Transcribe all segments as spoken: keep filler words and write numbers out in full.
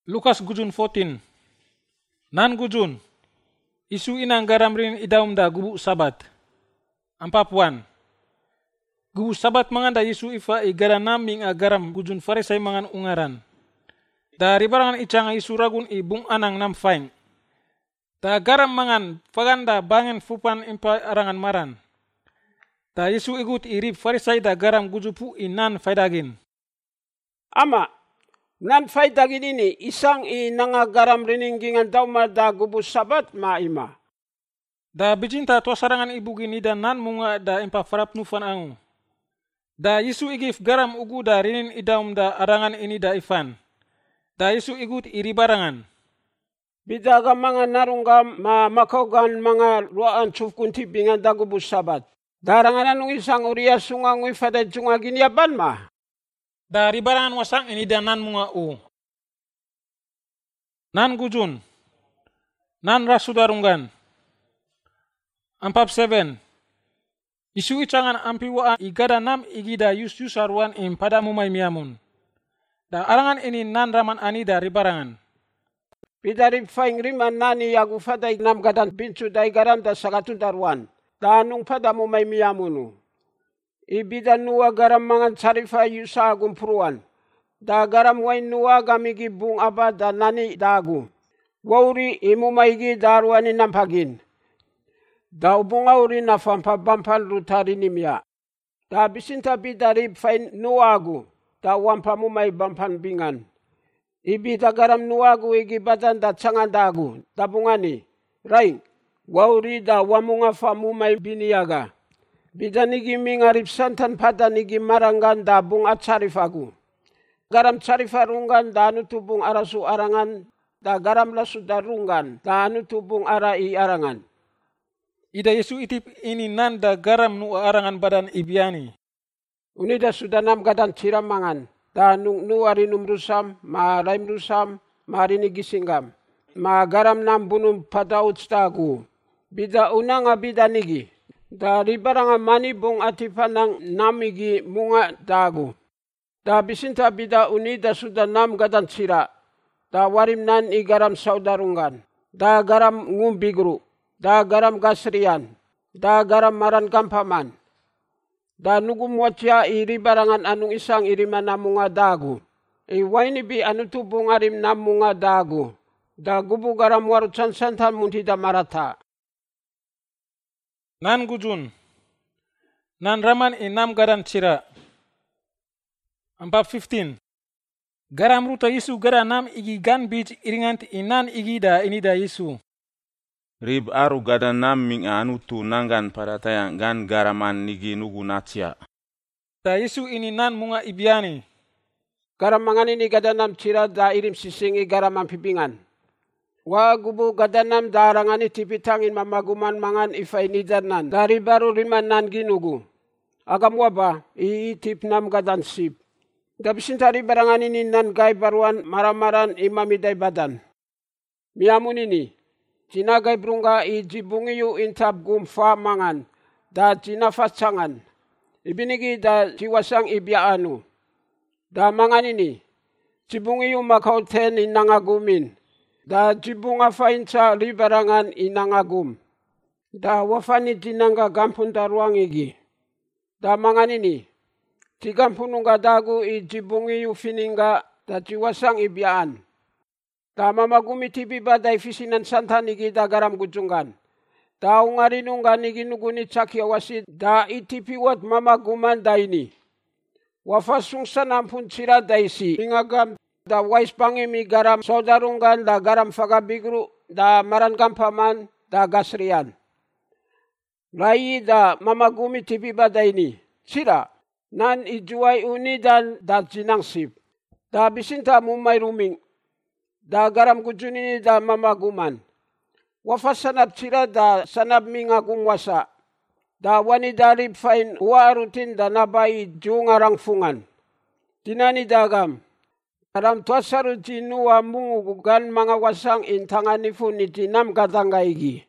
Lukas gujun fourteen. Nan gujun. Isu inang garam rin idaum da gubu sabat. Ampapuan. Gubu sabat mangan da isu ifa i gara naming a garam gujun farisay mangan ungaran. Da ribarangan icang isu ragun i bung anang nam faing. Da garam mangan paganda bangen fupan impa arangan maran. Da isu igut irip farisay da garam gujupu inan faidagin. Ama, nan faidagin ini isang inangagaram rininggingan daw da gubu sabat maima. Da bijinta to sarangan ibugin ida nan munga da impa farap nufan angu. Da isu igif garam ugu da rinin idaum da arangan ini da ifan. Da isu igut iribarangan. Bidaga mga narunggam ma makogan mga ruaan cufkunti bingan da gubu sabat. Darangan anong isang uriya sungang ifada jungagin yaban ma. Da ribarangan wasang ini da nan munga u. Nan gujun. Nan rasudarunggan. Ampap seven. Isu icangan ampiwa igada nam igida yus yusaruan im pada mumay miamun. Da arangan ini nan raman ani da ribarangan. Pidarip faing riman nani yagu faday nam gadan bincu day garam da sakatun daruan. Da anong pada mumay miamunu. Ibidan nuwa garam mangan sarifa yusa agumpuruan. Da garam wain nuwa gamigi bung aba da nani dagu. Wauri imumaygi daruani nampagin. Da ubunga uri na fampabampan rutari nimya. Da bisinta bidarib fain nuwagu. Da wampa mumay bampan bingan. Ibida garam nuwagu igi badan da cangan dagu. Da bungani. Raing. Wauri da wamunga fa mumay biniyaga. Bidanigi mingarip santan padanigi marangan da bung at sarifagu. Garam sarifarungan da anutubung arasu arangan. Da garam lasu darungan da anutubung ara i arangan. Ida Yesu itip ini nan da garam nu arangan badan ibiani. Unida sudah nam gadan ciram mangan. Da nung nu arinum rusam, ma raim rusam, ma arini gisinggam. Ma garam nam bunum padaut stagu. Bida unang abida nigi. Da ribaranga mani bung atipanang namigi munga dagu. Da bisinta bida unida sudah nam gadan cira. Da warim nan i garam saudarungan. Da garam ngumbigru. Da garam gasrian, da garam maran kampaman, da nugum watya iri barangan anong isang iriman na mga dagu. E waini bi anutubong arim na mga dagu, da gubu garam warutan santan munti da marata. Nan gujun, nan raman inam garan cira. Ampap fifteen. Garam ruta Yesu gara nam igi gan bij iringant inan igi da ini da Yesu. Rib aru gada nam ming anutu nangan paratayang gan garaman nigi nugu natia. Da Yesu ini nan munga ibiani. Garam mangan ini gada nam cira da irim sisingi garaman pipingan. Wa gubu gada nam darangani tipitangin mamaguman mangan ifa inidanan. Dari baru riman nan ginugu. Agam waba iitip nam gadan sip. Dabisintari barangan ini nan gay baruan maramaran imamiday badan. Miamun ini. Tinagay brunga i jibungiyu intab gumfa mangan, da tinafatsangan. Ibinigi da tiwasang ibiaanu. Da mangan ini, jibungiyu makauten inangagumin, da jibunga fain sa libarangan inangagum. Da wafani tinanga gampun daruang igi. Da mangan ini, tigampununga dagu i jibungiyu fininga da tiwasang ibiaan. Da mamagumi tibi badai fisinan santan igi da garam gujungan. Da ungarinungan igi nuguni cakia wasit da itipi wat mamaguman da ini. Wafasung sanampun cira da isi. Ingagam da wais pangimi garam saudarungan da garam fagabigru da maran gampaman da gasrian. Rai da mamagumi tibi badai ini. Cira nan ijuai uni dan da jinangsip. Da bisinta mumay ruming. Da garam gujunini da mamaguman. Wafa sanab cira da sanab mingagung wasa. Da wani darib fain warutin da nabai jungarang fungan. Tinani dagam. Garam tuasaru jinuwa mungugan mga wasang intanganifu ni tinam katangaigi.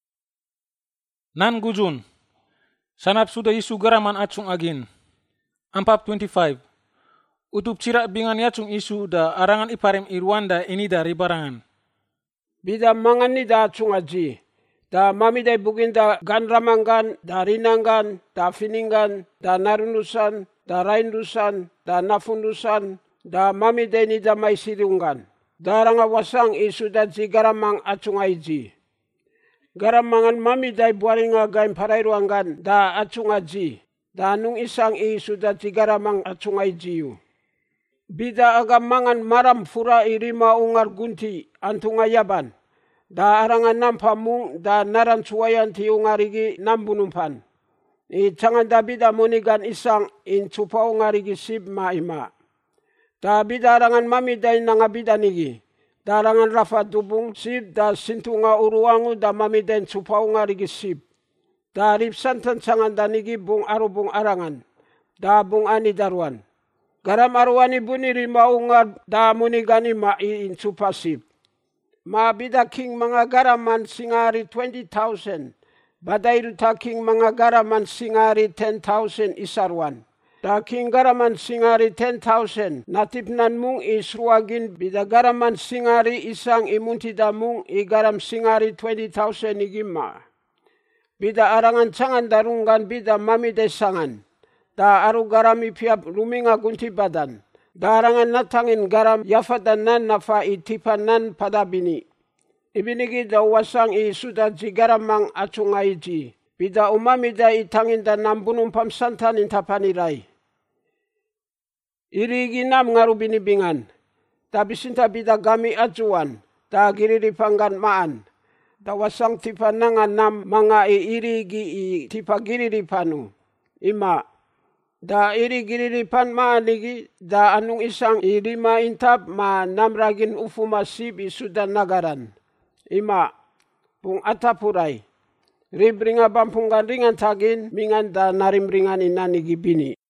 Nan gujun. Sanab sudah isu garaman acung agin. Ampap twenty-five. Utup cira bingan yacung isu da arangan iparem irwanda ini dari barangan. Bida mangan ni da acung aji. Da mami da bugin da gan ramangan, da rinangan, da finingan, da narunusan, da raindusan, da nafundusan, da mami da ni da may sirungan. Daranga wasang isu da ji garamang acung aji. Garamangan mami da buaringa gaim parairuangan da acung aji. Da nung isang isu da ji garamang acung aji yu. Bida agamangan maram fura irima ungar gunti antunga yaban. Da arangan nampamung da naran suwayan ti ungarigi nambunumpan. I cangan da bida munigan isang in cupa ungarigi sib ma ima. Da bida arangan mami da inanga bida nigi. Da arangan rafa dubung sib da sintunga uruangu da mami da in cupa ungarigi sib. Da ripsantan cangan da nigi bung arubung arangan. Da bung ani daruan. Garam arwani buniri maunga da munigani ma in supasip. Ma bida king mga garaman singari twenty thousand. Badairu ta king mga garaman singari ten thousand isarwan. Da king garaman singari ten thousand. Natipnan mung isruagin bida garaman singari isang imuntida mung i garam singari twenty thousand igima. Bida arangan cangan darungan bida mami desangan. Da aru garam ipiap ruminga gunti badan. Darangan natangin garam yafadan nan nafa itipan nan padabini. Ibinigi da wasang i suda ji garam mang acungai ji. Bida umami da itangin da nambunum pamsantan intapanirai. Irigi nam ngaru binibingan. Da bisinta bida gami ajuan. Da giriri panggan maan. Da wasang tipanangan nam mga i irigi i tipa giriri panu. Ima. Da iri giriripan maanigi da anung isang irima intap ma namragin ufumasib isudan nagaran. Ima, pung atapuray. Ribringa bampunggan ringan tagin mingan da narimringan inanigi bini.